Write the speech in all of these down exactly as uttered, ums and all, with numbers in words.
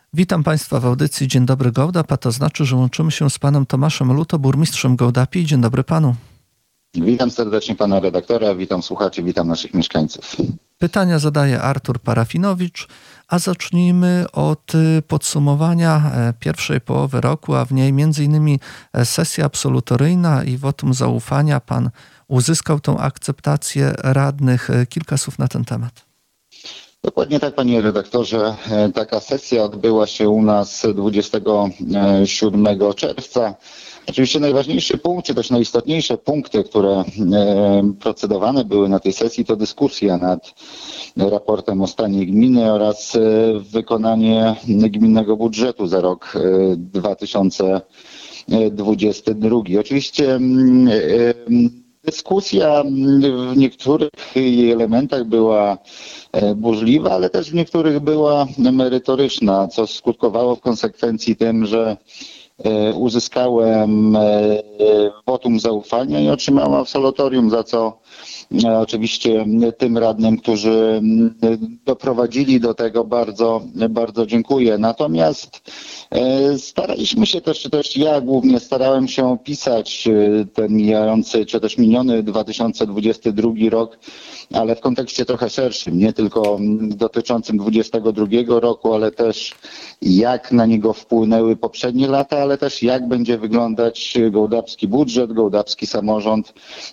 Witam Państwa w audycji Dzień dobry Gołdap, a to znaczy, że łączymy się z panem Tomaszem Luto, burmistrzem Gołdapi. Dzień dobry panu. Witam serdecznie pana redaktora, witam słuchaczy, witam naszych mieszkańców. Pytania zadaje Artur Parafinowicz, a zacznijmy od podsumowania pierwszej połowy roku, a w niej między innymi sesja absolutoryjna i wotum zaufania. Pan uzyskał tą akceptację radnych. Kilka słów na ten temat. Dokładnie tak, panie redaktorze. Taka sesja odbyła się u nas dwudziestego siódmego czerwca. Oczywiście najważniejszy punkt, czy też najistotniejsze punkty, które procedowane były na tej sesji, to dyskusja nad raportem o stanie gminy oraz wykonanie gminnego budżetu za rok dwa tysiące dwudziesty drugi. Oczywiście dyskusja w niektórych jej elementach była burzliwa, ale też w niektórych była merytoryczna, co skutkowało w konsekwencji tym, że uzyskałem wotum zaufania i otrzymałem absolutorium, za co oczywiście tym radnym, którzy doprowadzili do tego, bardzo, bardzo dziękuję. Natomiast staraliśmy się też, czy też ja głównie starałem się opisać ten mijający, czy też miniony dwa tysiące dwudziesty drugi rok, ale w kontekście trochę szerszym, nie tylko dotyczącym dwudziestego drugiego roku, ale też jak na niego wpłynęły poprzednie lata, ale też jak będzie wyglądać gołdapski budżet, gołdapski samorząd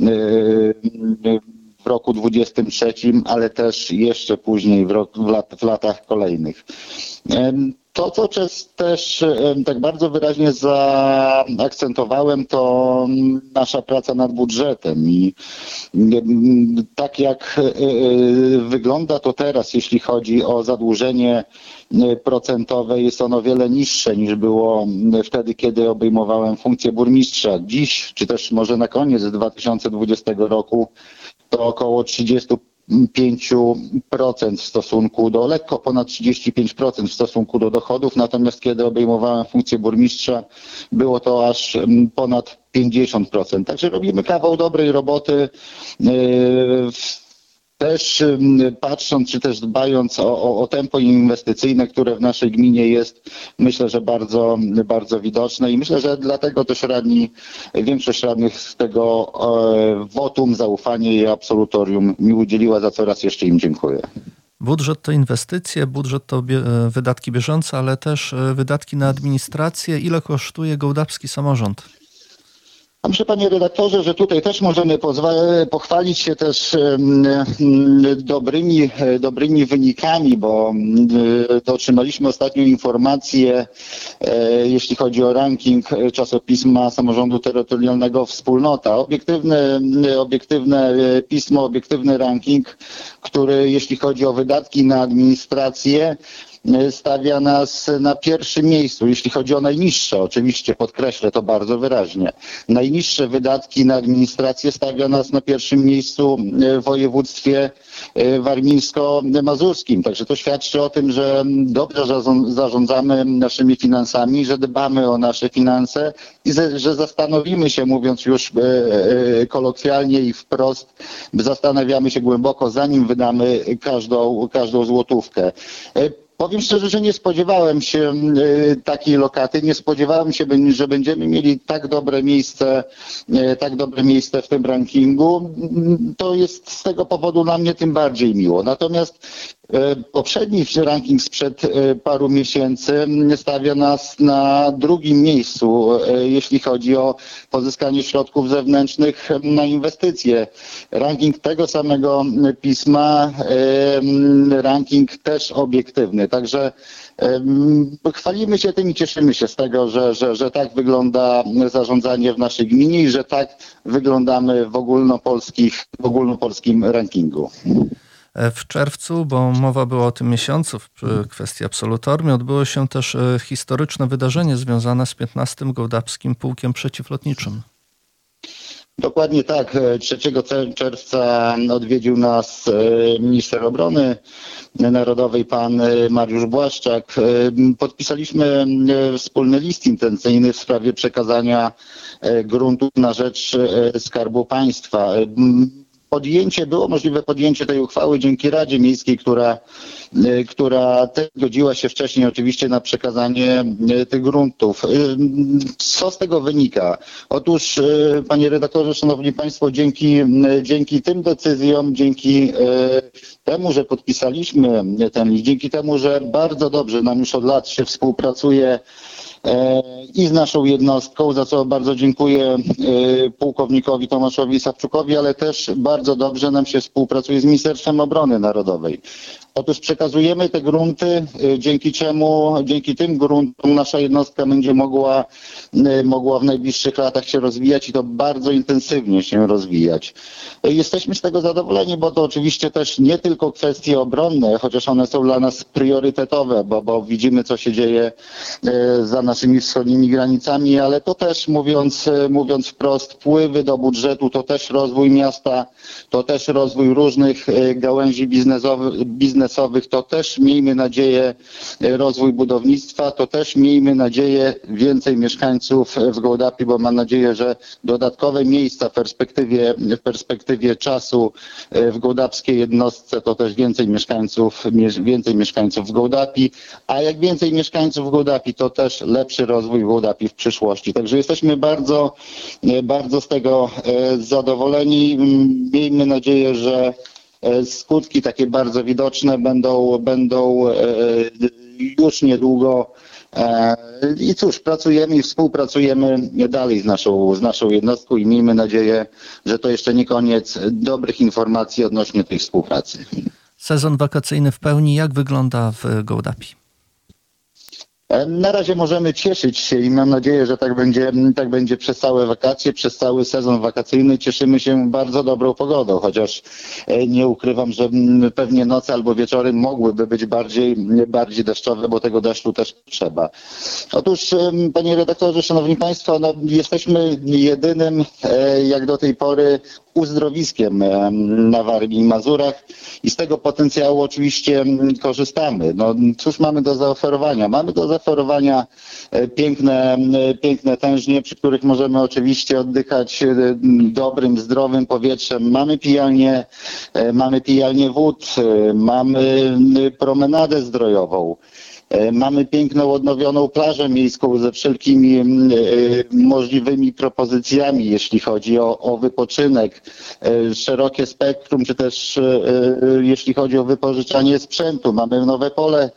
w roku dwudziestym trzecim, ale też jeszcze później w, rok, w, lat, w latach kolejnych. To, co też tak bardzo wyraźnie zaakcentowałem, to nasza praca nad budżetem i tak jak wygląda to teraz, jeśli chodzi o zadłużenie procentowe, jest ono wiele niższe niż było wtedy, kiedy obejmowałem funkcję burmistrza. Dziś, czy też może na koniec dwa tysiące dwudziestego roku, to około trzydzieści pięć procent w stosunku do, lekko ponad trzydzieści pięć procent w stosunku do dochodów, natomiast kiedy obejmowałem funkcję burmistrza, było to aż ponad pięćdziesiąt procent. Także robimy kawał dobrej roboty. Też patrząc, czy też dbając o, o, o tempo inwestycyjne, które w naszej gminie jest, myślę, że bardzo, bardzo widoczne i myślę, że dlatego też radni, większość radnych z tego e, wotum zaufania i absolutorium mi udzieliła, za co raz jeszcze im dziękuję. Budżet to inwestycje, budżet to bie- wydatki bieżące, ale też wydatki na administrację. Ile kosztuje gołdapski samorząd? A myślę, panie redaktorze, że tutaj też możemy pozwa- pochwalić się też dobrymi, dobrymi wynikami, bo otrzymaliśmy ostatnią informację, jeśli chodzi o ranking czasopisma samorządu terytorialnego Wspólnota. Obiektywne, obiektywne pismo, obiektywny ranking, który jeśli chodzi o wydatki na administrację, stawia nas na pierwszym miejscu, jeśli chodzi o najniższe, oczywiście podkreślę to bardzo wyraźnie. Najniższe wydatki na administrację stawia nas na pierwszym miejscu w województwie warmińsko-mazurskim. Także to świadczy o tym, że dobrze zarządzamy naszymi finansami, że dbamy o nasze finanse i że zastanowimy się, mówiąc już kolokwialnie i wprost, zastanawiamy się głęboko, zanim wydamy każdą, każdą złotówkę. Powiem szczerze, że nie spodziewałem się takiej lokaty, nie spodziewałem się, że będziemy mieli tak dobre miejsce, tak dobre miejsce w tym rankingu. To jest z tego powodu dla mnie tym bardziej miło. Natomiast poprzedni ranking sprzed paru miesięcy stawia nas na drugim miejscu, jeśli chodzi o pozyskanie środków zewnętrznych na inwestycje. Ranking tego samego pisma, ranking też obiektywny. Także chwalimy się tym i cieszymy się z tego, że, że, że tak wygląda zarządzanie w naszej gminie i że tak wyglądamy w ogólnopolskich, w ogólnopolskim rankingu. W czerwcu, bo mowa była o tym miesiącu w kwestii absolutorium, odbyło się też historyczne wydarzenie związane z piętnastym Gołdapskim Pułkiem Przeciwlotniczym. Dokładnie tak. trzeciego czerwca odwiedził nas minister obrony narodowej, pan Mariusz Błaszczak. Podpisaliśmy wspólny list intencyjny w sprawie przekazania gruntów na rzecz Skarbu Państwa. Podjęcie, było możliwe podjęcie tej uchwały dzięki Radzie Miejskiej, która która też zgodziła się wcześniej oczywiście na przekazanie tych gruntów. Co z tego wynika? Otóż, panie redaktorze, szanowni państwo, dzięki, dzięki tym decyzjom, dzięki temu, że podpisaliśmy ten list, dzięki temu, że bardzo dobrze nam już od lat się współpracuje i z naszą jednostką, za co bardzo dziękuję pułkownikowi Tomaszowi Sawczukowi, ale też bardzo dobrze nam się współpracuje z Ministerstwem Obrony Narodowej. Otóż przekazujemy te grunty, dzięki czemu, dzięki tym gruntom nasza jednostka będzie mogła, mogła w najbliższych latach się rozwijać i to bardzo intensywnie się rozwijać. Jesteśmy z tego zadowoleni, bo to oczywiście też nie tylko kwestie obronne, chociaż one są dla nas priorytetowe, bo, bo widzimy, co się dzieje za naszymi wschodniowymi granicami, ale to też, mówiąc, mówiąc wprost, wpływy do budżetu, to też rozwój miasta, to też rozwój różnych gałęzi biznesowych, biznesowych, to też miejmy nadzieję rozwój budownictwa, to też miejmy nadzieję więcej mieszkańców w Gołdapi, bo mam nadzieję, że dodatkowe miejsca w perspektywie, w perspektywie czasu w gołdapskiej jednostce to też więcej mieszkańców, więcej mieszkańców w Gołdapi, a jak więcej mieszkańców w Gołdapi, to też lepszy rozwój w Gołdapi w przyszłości. Także jesteśmy bardzo, bardzo z tego zadowoleni. Miejmy nadzieję, że skutki takie bardzo widoczne będą, będą już niedługo. I cóż, pracujemy i współpracujemy dalej z naszą, z naszą jednostką i miejmy nadzieję, że to jeszcze nie koniec dobrych informacji odnośnie tej współpracy. Sezon wakacyjny w pełni, jak wygląda w Gołdapi? Na razie możemy cieszyć się i mam nadzieję, że tak będzie, tak będzie przez całe wakacje, przez cały sezon wakacyjny. Cieszymy się bardzo dobrą pogodą, chociaż nie ukrywam, że pewnie noce albo wieczory mogłyby być bardziej, bardziej deszczowe, bo tego deszczu też trzeba. Otóż, panie redaktorze, szanowni państwo, no, jesteśmy jedynym, jak do tej pory, uzdrowiskiem na Warmii i Mazurach i z tego potencjału oczywiście korzystamy. No, cóż mamy do zaoferowania? Mamy do zaoferowania piękne, piękne tężnie, przy których możemy oczywiście oddychać dobrym, zdrowym powietrzem. Mamy pijalnię, mamy pijalnię wód, mamy promenadę zdrojową. Mamy piękną, odnowioną plażę miejską ze wszelkimi możliwymi propozycjami, jeśli chodzi o, o wypoczynek, szerokie spektrum, czy też jeśli chodzi o wypożyczanie sprzętu. Mamy nowe pole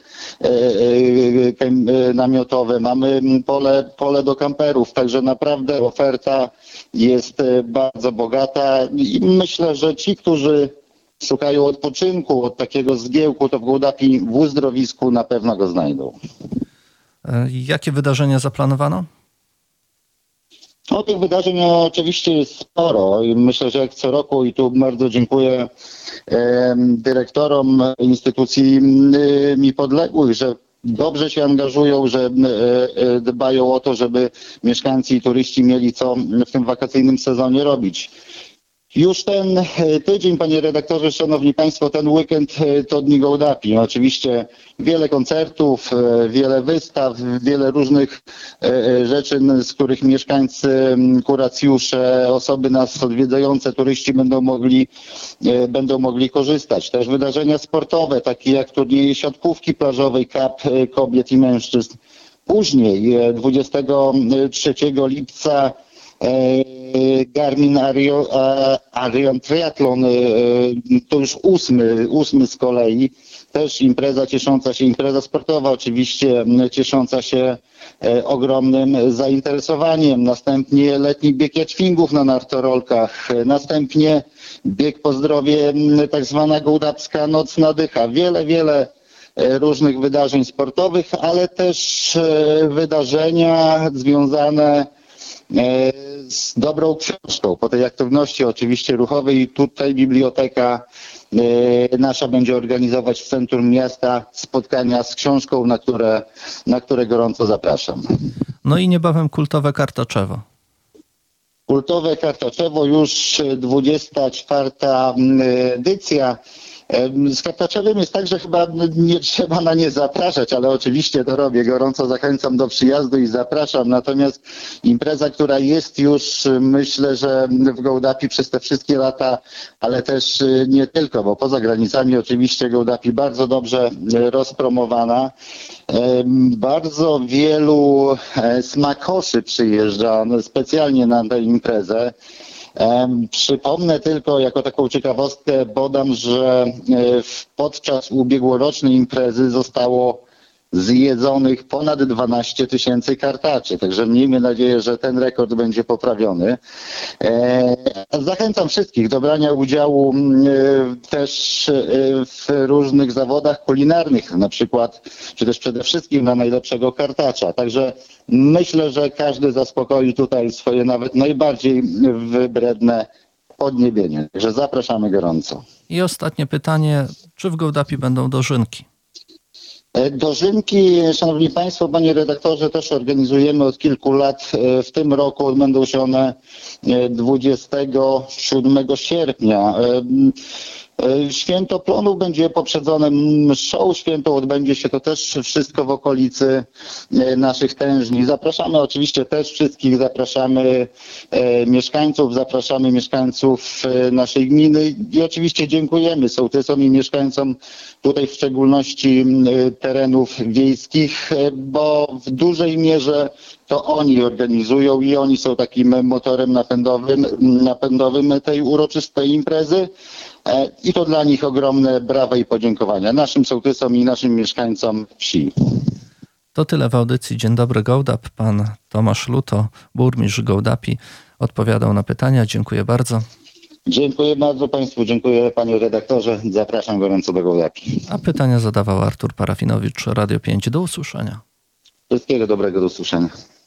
namiotowe, mamy pole, pole do kamperów, także naprawdę oferta jest bardzo bogata i myślę, że ci, którzy szukają odpoczynku, od takiego zgiełku, to w Gołdapi w uzdrowisku na pewno go znajdą. Jakie wydarzenia zaplanowano? No, tych wydarzeń oczywiście jest sporo i myślę, że jak co roku i tu bardzo dziękuję e, dyrektorom instytucji e, mi podległych, że dobrze się angażują, że e, dbają o to, żeby mieszkańcy i turyści mieli co w tym wakacyjnym sezonie robić. Już ten tydzień, panie redaktorze, szanowni państwo, ten weekend to Dni Gołdapi. Oczywiście wiele koncertów, wiele wystaw, wiele różnych rzeczy, z których mieszkańcy, kuracjusze, osoby nas odwiedzające, turyści będą mogli, będą mogli korzystać. Też wydarzenia sportowe, takie jak turnieje siatkówki plażowej Cup kobiet i mężczyzn. Później, dwudziestego trzeciego lipca, Garmin Arion Triathlon, to już ósmy, ósmy z kolei, też impreza ciesząca się, impreza sportowa oczywiście, ciesząca się ogromnym zainteresowaniem. Następnie letni bieg jaćwingów na nartorolkach, następnie bieg po zdrowie, tak zwana gołdapska nocna dycha. Wiele, wiele różnych wydarzeń sportowych, ale też wydarzenia związane z dobrą książką. Po tej aktywności oczywiście ruchowej i tutaj biblioteka nasza będzie organizować w centrum miasta spotkania z książką, na które, na które gorąco zapraszam. No i niebawem kultowe Kartaczewo. Kultowe Kartaczewo, już dwudziesta czwarta edycja. Z kartaczewym jest tak, że chyba nie trzeba na nie zapraszać, ale oczywiście to robię. Gorąco zachęcam do przyjazdu i zapraszam. Natomiast impreza, która jest już, myślę, że w Gołdapi przez te wszystkie lata, ale też nie tylko, bo poza granicami oczywiście Gołdapi bardzo dobrze rozpromowana. Bardzo wielu smakoszy przyjeżdża specjalnie na tę imprezę. Przypomnę tylko jako taką ciekawostkę, podam, że podczas ubiegłorocznej imprezy zostało zjedzonych ponad dwanaście tysięcy kartaczy, także miejmy nadzieję, że ten rekord będzie poprawiony. Zachęcam wszystkich do brania udziału też w różnych zawodach kulinarnych, na przykład, czy też przede wszystkim na najlepszego kartacza. Także myślę, że każdy zaspokoi tutaj swoje nawet najbardziej wybredne podniebienie. Także zapraszamy gorąco. I ostatnie pytanie, czy w Gołdapi będą dożynki? Dożynki, szanowni państwo, panie redaktorze, też organizujemy od kilku lat. W tym roku odbędą się one dwudziestego siódmego sierpnia. Święto Plonów będzie poprzedzone mszą świętą, odbędzie się to też wszystko w okolicy naszych tężni. Zapraszamy oczywiście też wszystkich, zapraszamy mieszkańców, zapraszamy mieszkańców naszej gminy i oczywiście dziękujemy sołtysom i mieszkańcom tutaj w szczególności terenów wiejskich, bo w dużej mierze to oni organizują i oni są takim motorem napędowym, napędowym tej uroczystej imprezy. I to dla nich ogromne brawa i podziękowania naszym sołtysom i naszym mieszkańcom wsi. To tyle w audycji Dzień Dobry Gołdap. Pan Tomasz Luto, burmistrz Gołdapi, odpowiadał na pytania. Dziękuję bardzo. Dziękuję bardzo państwu, dziękuję panie redaktorze. Zapraszam gorąco do Gołdapi. A pytania zadawał Artur Parafinowicz, Radio pięć. Do usłyszenia. Wszystkiego dobrego, do usłyszenia.